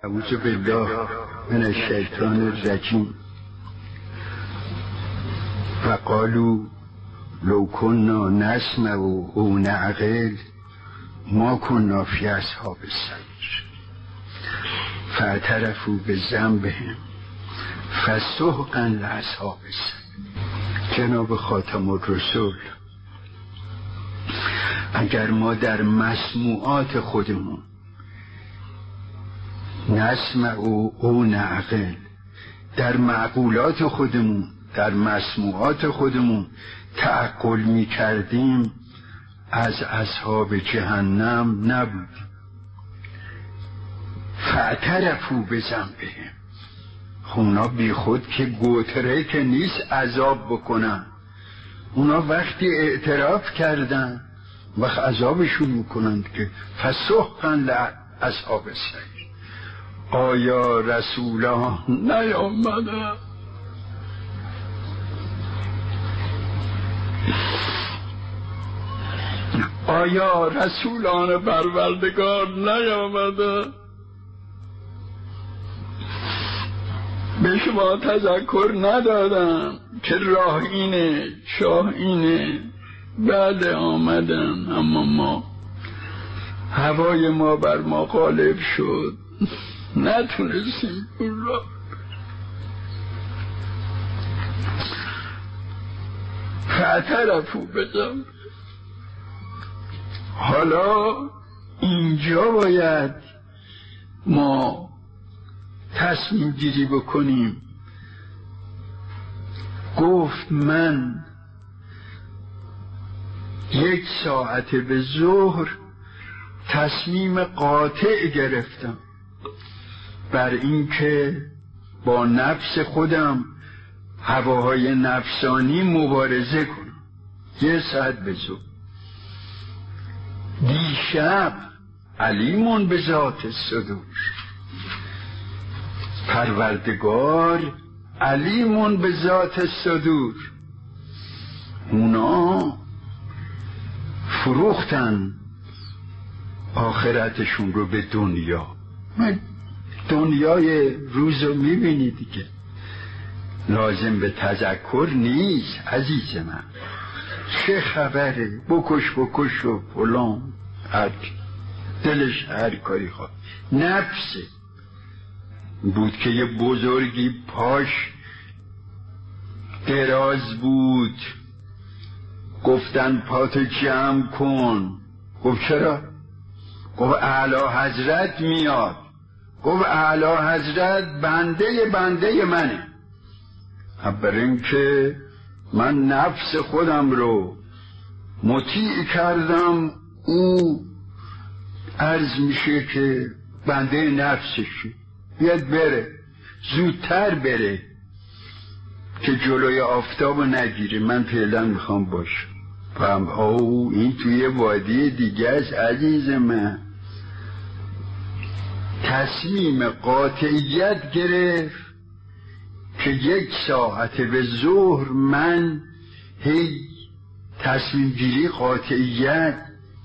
اعوذ بالله من الشیطان الرجیم. فقالوا لو كنا نسمع او نعقل ما كنا فی اصحاب السعیر فاعترفوا بذنبهم فسحقا لاصحاب السعیر. جناب خاتم الرسول، اگر ما در مسموعات خودمون نسمع او نعقل، در معقولات خودمون، در مسموعات خودمون تعقل می کردیم، از اصحاب جهنم نبودیم. فاعترفوا بذنبهم، اونا بی خود که گوتره که نیست عذاب بکنن، اونا وقتی اعتراف کردن وقت عذابشون میکنند که فسحقا لاصحاب السعیر. آیا رسولان نیامدن؟ آیا رسولان پروردگار نیامدن؟ به شما تذکر ندادن که راه اینه، شاه اینه؟ بعد آمدن، اما ما هوای ما بر ما غالب شد، نتونستیم اون را. فاعترفوا بذنبهم. حالا اینجا باید ما تصمیم گیری بکنیم. گفت من 1 ساعت به ظهر تصمیم قاطع گرفتم بر اینکه با نفس خودم، هواهای نفسانی مبارزه کنم. 1 ساعت به ظهر. دیشب علیمون به ذات الصدور، پروردگار علیمون به ذات الصدور. اونا فروختن آخرتشون رو به دنیا. دنیای روز رو میبینی دیگه، لازم به تذکر نیست عزیز من. چه خبره؟ بکش و فلان، هر دلش هر کاری خواد. نفسه بود که یه بزرگی پاش دراز بود، گفتن پاتو جمع کن. گفت چرا؟ گفت اعلی حضرت میاد. گفت اعلی حضرت بنده منه. برای اینکه من نفس خودم رو مطیع کردم، او عرض میشه که بنده نفسشه، بیاد بره، زودتر بره که جلوی آفتاب نگیره. من فعلا میخوام باشم. فهم او این توی وادی دیگه است عزیز من. تصمیم قاطعیت گرفت که 1 ساعت به ظهر من تصمیم گیری قاطعیت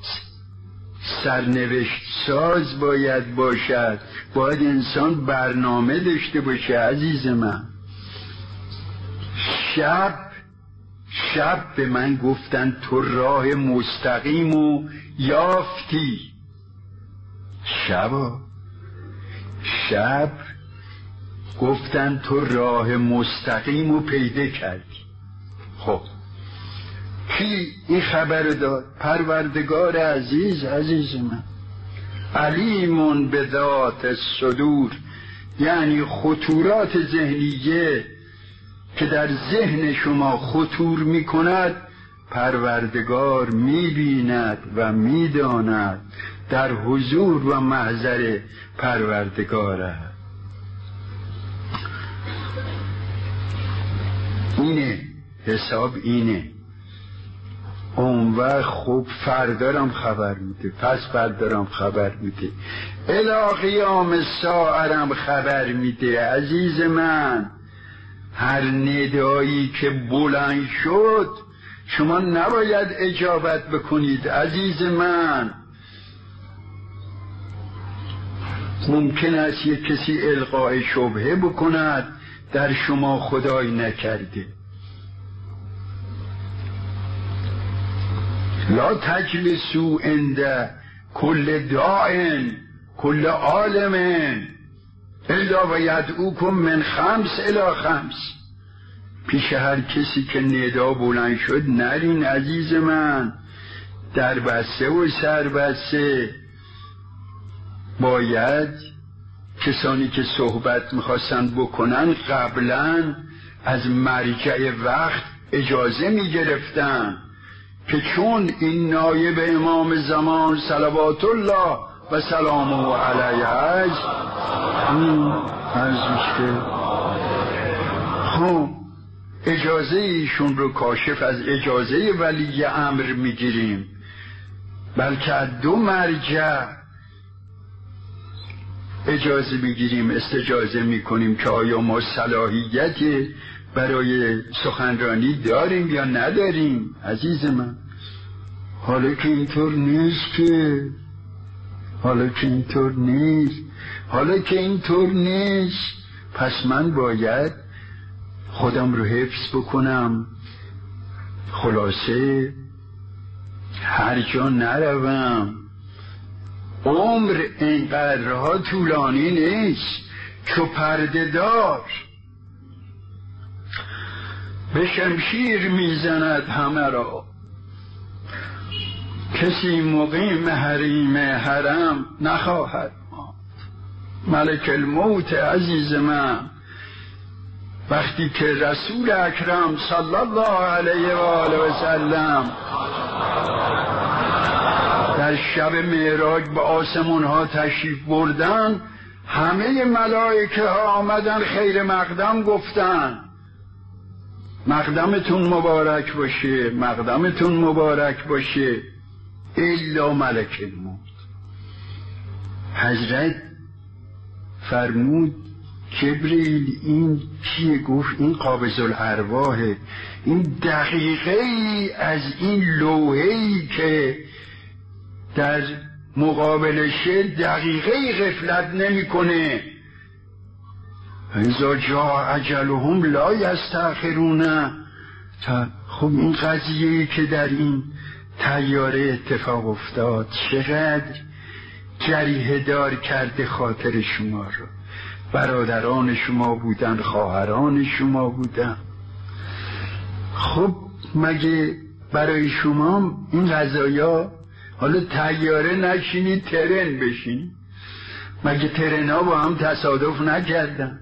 سرنوشت ساز باید باشد. باید انسان برنامه داشته باشه عزیز من. شب به من گفتن تو راه مستقیمو یافتی. شب گفتن تو راه مستقیمو پیدا کردی. خب کی این خبر داد؟ پروردگار عزیز من. علیمون به ذات الصدور، یعنی خطورات ذهنیه که در ذهن شما خطور می کند، پروردگار می بیند و می داند. در حضور و محضر پروردگاره. اینه حساب، اینه. اون وقت خوب فردارم خبر میده، پس فردارم خبر میده، الی قیام ساعرم خبر میده. عزیز من، هر ندایی که بلند شد شما نباید اجابت بکنید عزیز من. ممکن است یک کسی القای شبهه بکند در شما خدای نکرده. لا تجلسوا عند کل داع کل عالم الا و یدعوکم من 5 الی 5. پیش هر کسی که ندا بلند شد نرین عزیز من، در بسته و سر بسته. باید کسانی که صحبت میخواستند بکنن قبلا از مرجع وقت اجازه میگرفتن که چون این نایب امام زمان صلوات الله و سلامه علیه است، خب اجازه ایشون رو کاشف از اجازه ولی امر میگیریم، بلکه از 2 مرجع اجازه بگیریم، استجازه میکنیم که آیا ما صلاحیت برای سخنرانی داریم یا نداریم. عزیز من، حالا که اینطور نیست، پس من باید خودم رو حفظ بکنم، خلاصه هر جا نروم. عمر اینقدرها طولانی نیست. چو پرده دار به شمشیر میزند همه را، کسی مقیم حریم حرم نخواهد ماند. ملک الموت عزیز من وقتی که رسول اکرم صلی الله علیه و آله و سلم در شب معراج به آسمان ها تشریف بردن، همه ملائکه ها آمدن خیر مقدم گفتن مقدمتون مبارک باشه، مقدمتون مبارک باشه، الا ملک الموت. حضرت فرمود جبریل این کیه؟ گفت این قابض الارواحه. این دقیقه ای از این لوحه‌ای که در مقابلشه دقیقه غفلت نمیکنه. اذا جاء اجلهم لا یستأخرون. خب این قضیه‌ای که در این طیاره اتفاق افتاد چقدر جریحه دار کرده خاطر شما رو. برادران شما بودن، خواهران شما بودن. خب مگه برای شما این قضایا، حالا طیاره نشینید ترن بشینید، مگه ترن ها با هم تصادف نکردن؟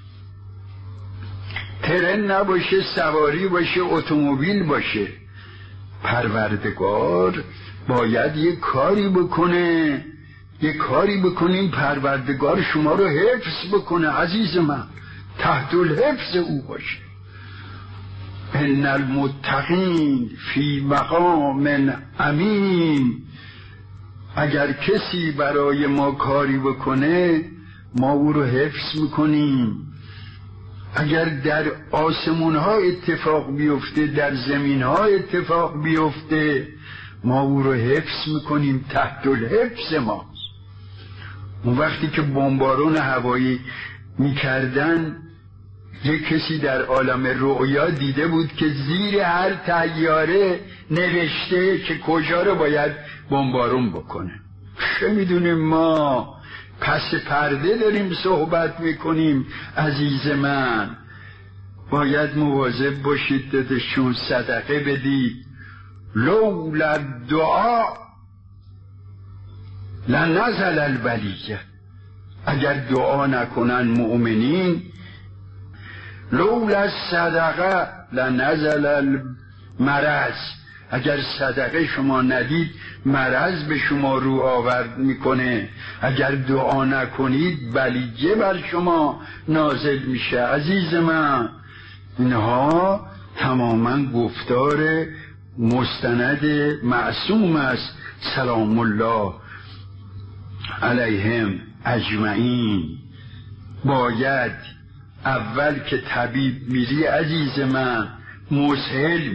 ترن نباشه، سواری باشه، اتومبیل باشه. پروردگار باید یک کاری بکنه، یک کاری بکنین پروردگار شما رو حفظ بکنه. عزیز من، تحت الحفظ او باشه. ان المتقین فی مقام امین. اگر کسی برای ما کاری بکنه ما او رو حفظ میکنیم. اگر در آسمون ها اتفاق بیفته، در زمین ها اتفاق بیفته، ما او رو حفظ میکنیم، تحت الحفظ ماست. اون وقتی که بمبارون هوایی میکردن، یک کسی در عالم رؤیا دیده بود که زیر هر طیاره نوشته که کجا رو باید بمبارون بکنه. چه میدونیم ما؟ پس پرده داریم صحبت میکنیم. عزیز من، باید مواظب باشید، دادشون صدقه بدید. لولا دعا لنزل البلیه. اگر دعا نکنن مؤمنین، لولا صدقه لنزل المرض. اگر صدقه شما ندید مرض به شما رو آورد میکنه. اگر دعا نکنید بلیه بر شما نازل میشه. عزیز من، اینها تماما گفتار مستند معصوم است سلام الله علیهم اجمعین. باید اول که طبیب میری عزیز من مسهل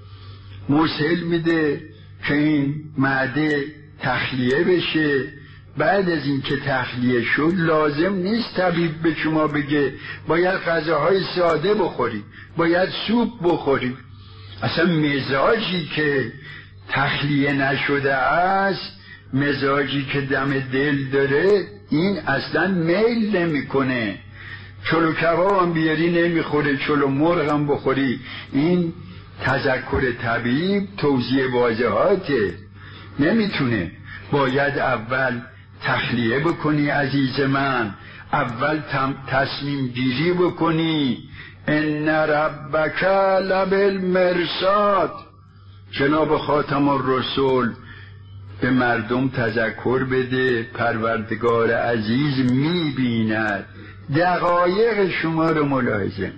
میده که این معده تخلیه بشه، بعد از این که تخلیه شد لازم نیست طبیب به شما بگه باید غذاهای ساده بخوری، باید سوپ بخوری. اصلا مزاجی که تخلیه نشده است، مزاجی که دم دل داره، این اصلا میل نمیکنه. چلو کباب هم بیاری نمیخوره، چلو مرغ هم بخوری. این تذکر طبیب توزیع واضحاته، نمیتونه. باید اول تخلیه بکنی عزیز من، اول تصمیم گیری بکنی. ان ربک لبالمرصاد. جناب خاتم الرسول به مردم تذکر بده، پروردگار عزیز میبیند، دقایق شما رو ملاحظه.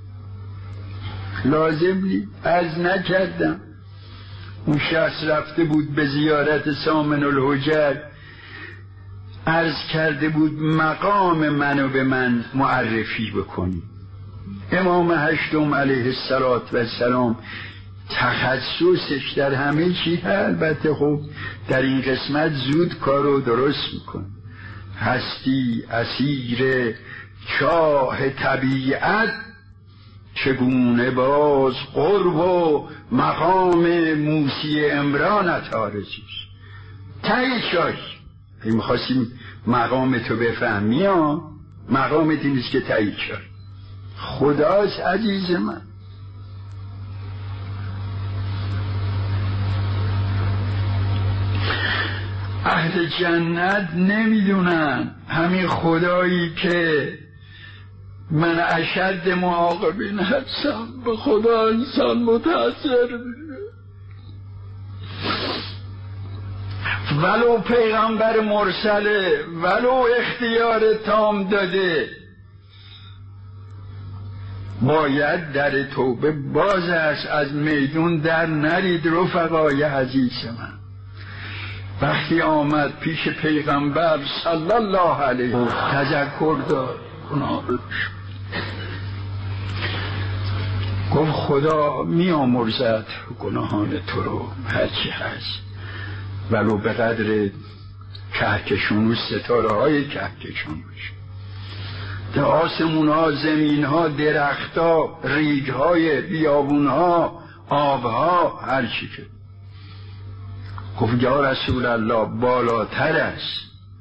لازم نیست. از نکردم اون شخص رفته بود به زیارت سامن الحجر، عرض کرده بود مقام منو به من معرفی بکنی. امام هشتم علیه السلام تخصصش در همه چی، البته خب در این قسمت زود کارو درست میکن. هستی اسیر چاه طبیعت، چگونه باز قرب و مقام موسی عمرانت آرزوش. تایی شاش این میخواستیم مقام تو بفهمی ها، مقام دینیست که تایی شاش خداست عزیز من. اهل جنت نمیدونن همین خدایی که من اشد معاقبین هستم، به خدا انسان متاثر میشه. ولو پیغمبر مرسله، ولو اختیار تام داده، باید در توبه باز است. از میدون در نرید رفقای عزیز من. وقتی آمد پیش پیغمبر صلی الله علیه تذکر داد، گفت خدا می آمرزد گناهان تو رو هرچی هست، ولو به قدر کهکشون و ستاره های کهکشون باشه. در آسمون ها، زمین ها، درخت ها، ریگ های بیابون ها، آب ها، هرچی که. گفت یا رسول الله بالاتر است.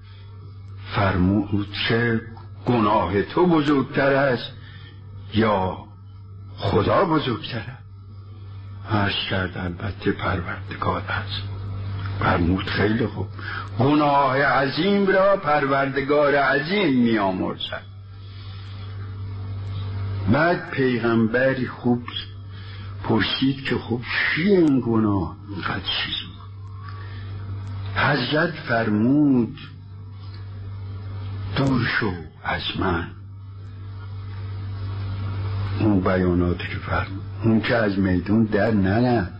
فرمود چه گناه تو بزرگتر است یا خدا بزرگتر است؟ عرض کرد البته پروردگار است. فرمود خیلی خوب، گناه عظیم را پروردگار عظیم می آمرزد. بعد پیغمبری خوب پرسید که خب چیه این گناه اینقدر چیزی؟ حضرت فرمود دور شو از من. اون بیاناتی که فرمود، اون که از میدون در نرد،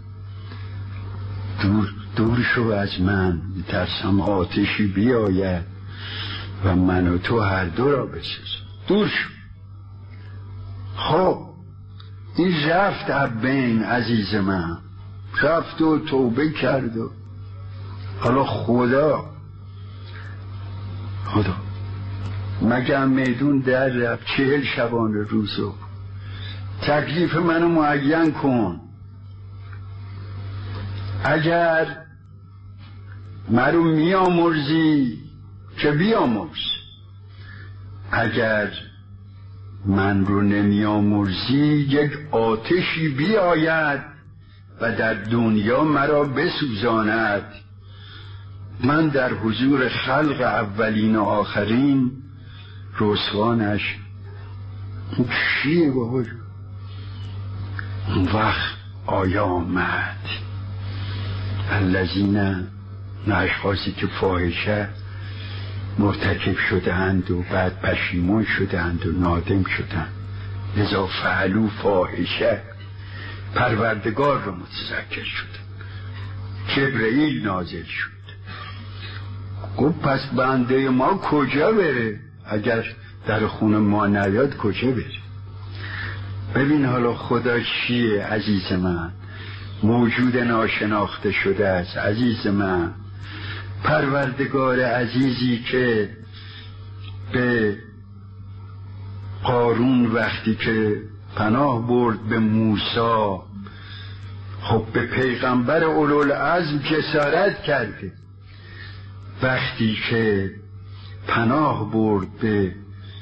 دور شو از من، میترسم آتشی بیاید و من و تو هر دو را بسوزم. دور شو. خب این رفت ابین عزیز من، رفت و توبه کرد و حالا خدا مگر میدون در رفت 40 شبانه روزو تکلیف منو معین کن. اگر مرو میامرزی که بیامرز، اگر من رو نمیامرزی یک آتشی بیاید و در دنیا مرا بسوزاند. من در حضور خلق اولین و آخرین رسوانش چیه بابا؟ اون وقت آیا آمد الذین، اشخاصی که فاحشه مرتکب شدند و بعد پشیمان شدند و نادم شدند، لذا فعلوا فاحشه، پروردگار رو متذکر شد، جبرئیل نازل شد. گفت پس بنده ما کجا بره؟ اگر در خونه ما نیاد کجا بره؟ ببین حالا خدا چیه عزیز من؟ موجود ناشناخته شده است عزیز من. پروردگار عزیزی که به قارون وقتی که پناه برد به موسی، خب به پیغمبر اولوالعزم جسارت کرده. وقتی که پناه برد به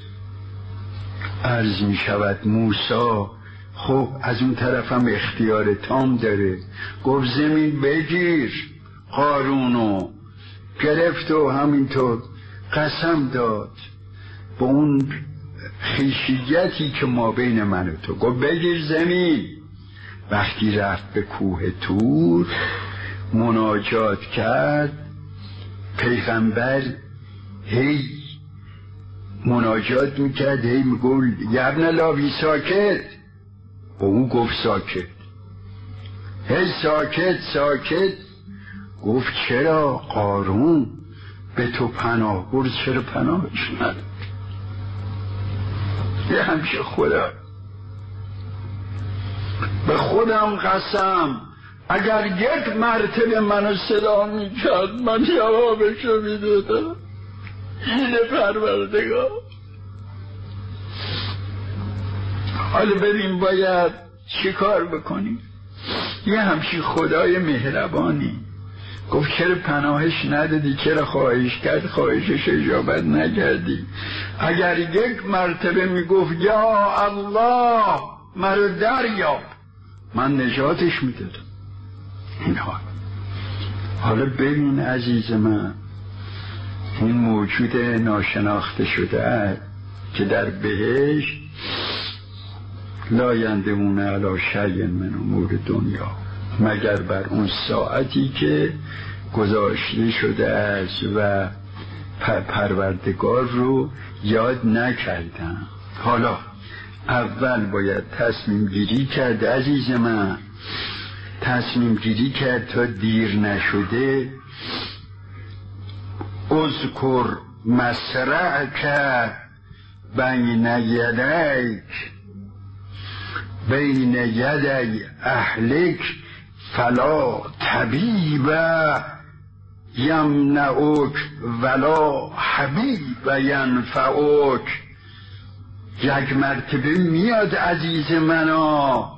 عرض می شود موسی، خب از اون طرف هم اختیار تام داره. گفت زمین بگیر. قارونو گرفت و همینطور قسم داد به اون خیشیتی که ما بین من و تو، گفت بگیر زمین. وقتی رفت به کوه طور مناجات کرد، پیغمبر هی مناجات میکرد، هی میگفت یبن لاوی ساکت. و اون گفت ساکت، هی ساکت ساکت. گفت چرا قارون به تو پناه برد، چرا پناهش نداد؟ یه همیشه خدا به خودم قسم اگر یک مرتبه منو صدا میکرد من جوابشو میدادم. این پروردگار. حالا ببین باید چی کار بکنیم؟ یه همچین خدای مهربانی گفت چرا پناهش ندادی، چرا خواهش کرد خواهشش اجابت نکردی؟ اگر یک مرتبه میگفت یا الله مرا دریاب، من نجاتش میدادم. این حالا ببین عزیز من، این موجود ناشناخته شده است که در بهشت لا یندمون علی شیء من امور دنیا، مگر بر اون ساعتی که گذاشته شده است و پروردگار رو یاد نکردن. حالا اول باید تصمیم گیری کرد عزیز من، تصمیم گیری کرد تا دیر نشده. اذکر مسرعک بین یدی اهلک فلا طبیب یمنعک ولا حبیب ینفعک. یک مرتبه میاد عزیز منا،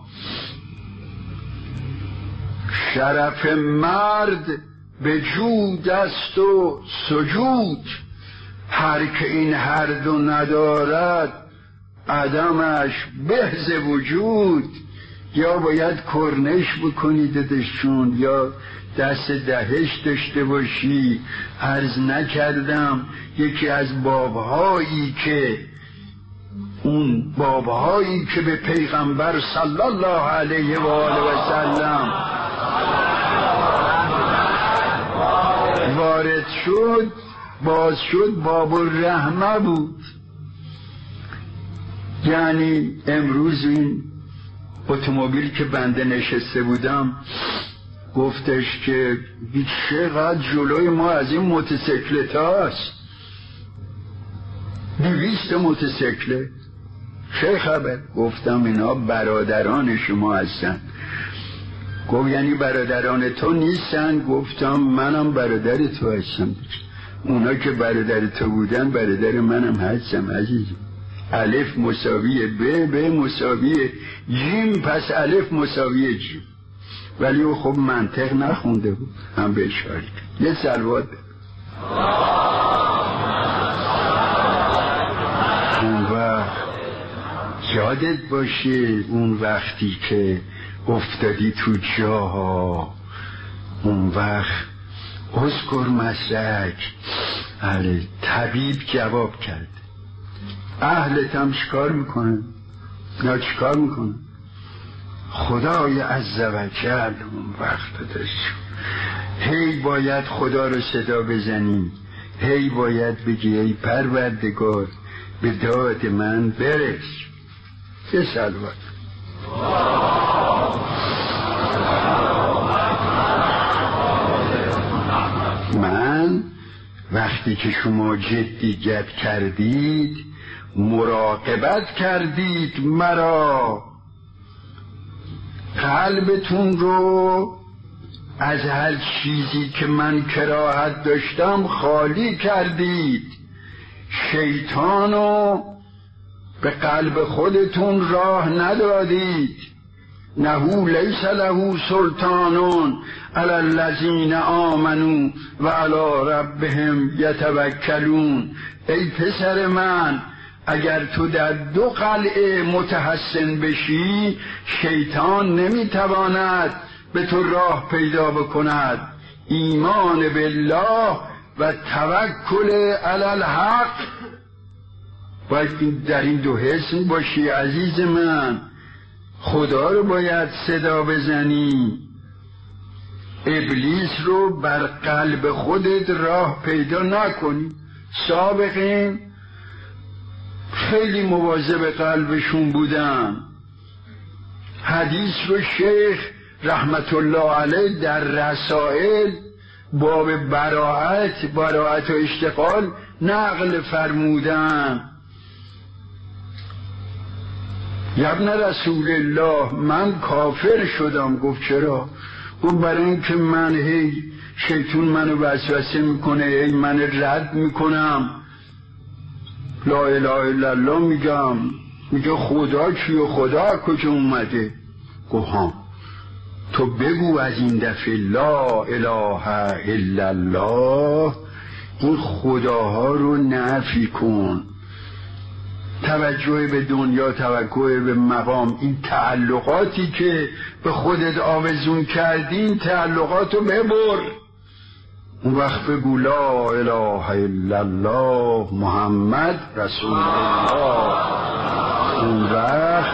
شرف مرد به جود است و سجود، هر که این هر دو ندارد عدمش بهز وجود. یا باید کرنش بکنی ددشون، یا دست دهش داشته باشی. عرض نکردم یکی از بابهایی که اون بابهایی که به پیغمبر صلی الله علیه و آله و سلم وارد شد، باز شد، باب الرحمه بود. یعنی امروز این اتومبیل که بنده نشسته بودم گفتش که چقدر جلوی ما از این موتورسیکلت هاست، 200 موتورسیکلت. چه خبر؟ گفتم اینا برادران شما هستن. گفت یعنی برادران تو نیستن؟ گفتم منم برادر تو هستم. اونا که برادر تو بودن برادر منم هستم عزیزم. الف مساوی ب مساوی جیم، پس الف مساوی جیم. ولی او خب منطق نخونده بود، هم به اشاره یه صلوات اون وقت یادت باشه، اون وقتی که افتادی تو جاها، اون وقت اذکر مسرعک. طبیب جواب کرد، اهلت هم چیکار میکنن؟ یا چیکار میکنن؟ خدای عزوجل اون وقت داشت هی باید خدا رو صدا بزنی، هی باید بگی ای پروردگار به داد من برس. یه صلوات. من وقتی که شما جدیت کردید، مراقبت کردید مرا، قلبتون رو از هر چیزی که من کراهت داشتم خالی کردید. شیطانو به قلب خودتون راه ندادید. نهو لیس له سلطان علی الذین آمنوا و علی ربهم یتوکلون. ای پسر من، اگر تو در دو قلعه متحسن بشی، شیطان نمیتواند به تو راه پیدا بکند. ایمان بالله و توکل علی الحق. باید در این دو حسن باشی عزیز من. خدا رو باید صدا بزنی، ابلیس رو بر قلب خودت راه پیدا نکنی. سابقین خیلی مواظب قلبشون بودن. حدیث رو شیخ رحمت الله علیه در رسائل باب براءت و اشتغال نقل فرمودن. ابن رسول الله، من کافر شدم. گفت چرا؟ گفت برای اینکه من شیطان منو وسوسه میکنه، من رد میکنم، لا اله الا الله میگم، میگه خدا چیه؟ خدا کجا اومده؟ گفت ها، تو بگو از این دفعه لا اله الا الله، این خداها رو نفی کن. توجه به دنیا، توجه به مقام، این تعلقاتی که به خودت آویزون کردی، این تعلقاتو ببر. اون وقت بگو لا اله الا الله محمد رسول الله. اون وقت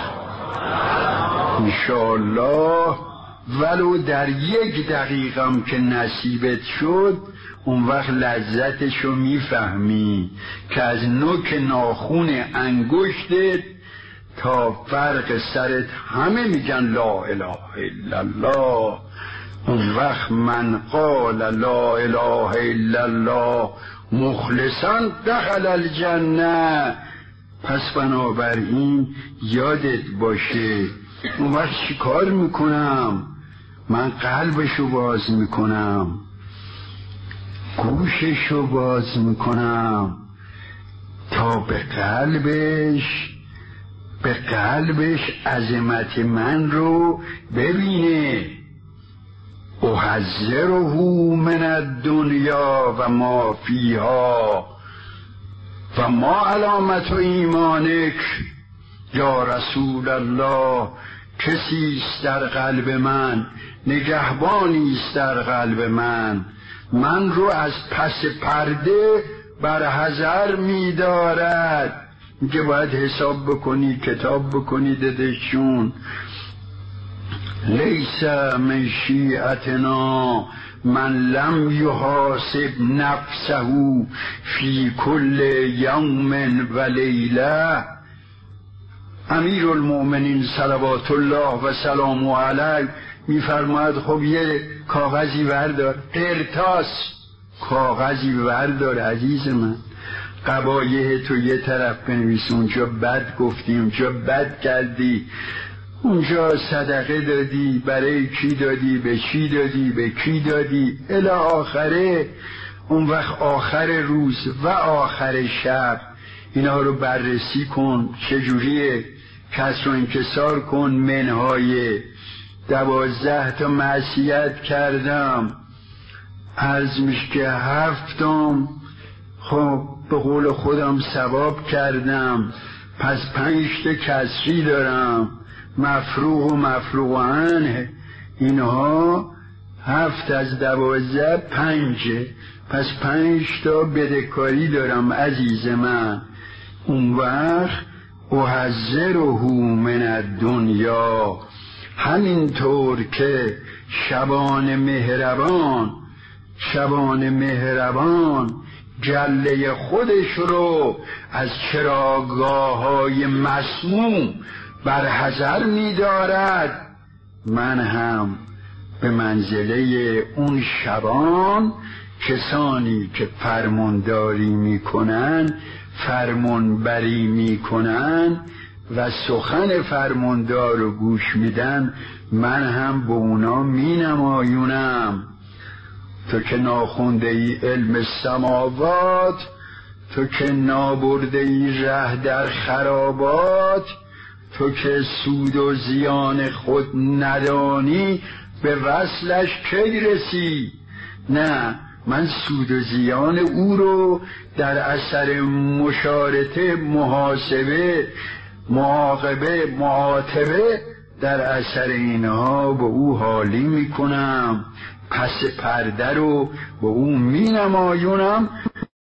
انشاءالله ولو در 1 دقیقم که نصیبت شد، اون وقت لذتشو میفهمی که از نوک ناخون انگشتت تا فرق سرت همه میگن لا اله الا الله. اون وقت من قال لا اله الا الله مخلصا دخل الجنه. پس بنابراین یادت باشه. اون وقت چی کار میکنم؟ من قلبشو باز میکنم، گوششو باز میکنم تا به قلبش عظمت من رو ببینه. احذره من الدنیا و ما فیها و ما علامت ایمانک یا رسول الله. کسی است در قلب من، نگهبانی است در قلب من رو از پس پرده برحذر می‌دارد. میگه باید حساب بکنی، کتاب بکنی ددشون. لیس من شیعتنا من لم یحاسب نفسه فی کل یوم و لیله. امیر المؤمنین صلوات الله و سلام علیه میفرماید خب یه کاغذی وردار، قرطاس کاغذی وردار عزیز من، قبایه تو یه طرف بنویس، اونجا بد گفتی، اونجا بد کردی، اونجا صدقه دادی، برای کی دادی، به چی دادی، به کی دادی، الی آخره. اون وقت آخر روز و آخر شب اینا رو بررسی کن. چجوریه؟ کسر و انکسار کن. منهای 12 تا معصیت کردم، عرض میشه که 7 خب به قول خودم ثواب کردم، پس 5 تا کسری دارم، مفروغ و مفروغ عنه. اینها 7 از 12 5، پس 5 تا بدهکاری دارم عزیز من. اون وقت احذره من الدنیا. همینطور که شبان مهربان جله خودش رو از چراگاه‌های مسموم برحذر می‌دارد، من هم به منزله اون شبان، کسانی که فرمانداری میکنن، فرمانبری میکنن، و سخن فرماندار رو گوش میدن، من هم به اونا می نمایونم. تو که ناخونده ای علم سماوات، تو که نابرده ای ره در خرابات، تو که سود و زیان خود ندانی، به وصلش کی رسی؟ نه، من سود و زیان او رو در اثر مشارطه، محاسبه، معاقبه، معاتبه، در اثر اینها به او حالی میکنم، پس پرده رو به او می نمایونم.